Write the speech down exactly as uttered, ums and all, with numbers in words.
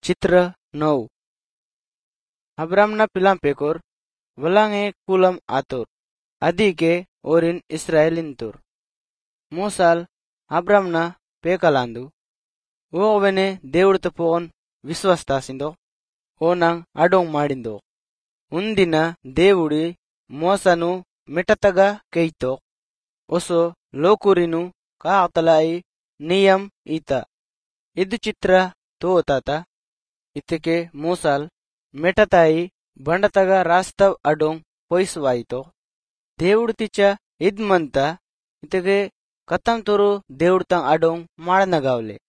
चित्र नऊ. अब्रामना पिलाम पेकोर वलांगे कुलम आतोर आदि के ओरिन इस्राएलिन तोर मोसाल अब्रामना पेकलांदु ಓವನೆ ದೇವುಡು ತಪೋನ್ ವಿಶ್ವಾಸತಾಸಿಂದೋ ಓನಂಗ್ ಅಡೋಂಗ್ ಮಾಡಿಂದೋ ಉಂದಿನ దేవుడి ಮೋಸನು ಮಿಟತಗ ಕೈತೋ ಒಸೋ ಲೋಕುರಿನು ಕಾತಲಾಯಿ ನಿಯಂ ಈತ ಇದು ಚಿತ್ರ ತೋತಾತ ಇತಕೆ ಮೋಸಾಲ್ ಮೆಟತಾಯಿ ಬಂಡತಗ ರಾಸ್ತವ್ ಅಡೋಂಗ್ ಪೊಯ್ಸುವಾಯಿತೋ దేవుడు ತಿಚ್ಚ ಇದ್ಮಂತ ಇತಗೆ ಕತ್ತಂತುರು దేవుడు ತಂಗ್ ಅಡೋಂಗ್ ಮಾಡನಗಾವ್ಲೆ.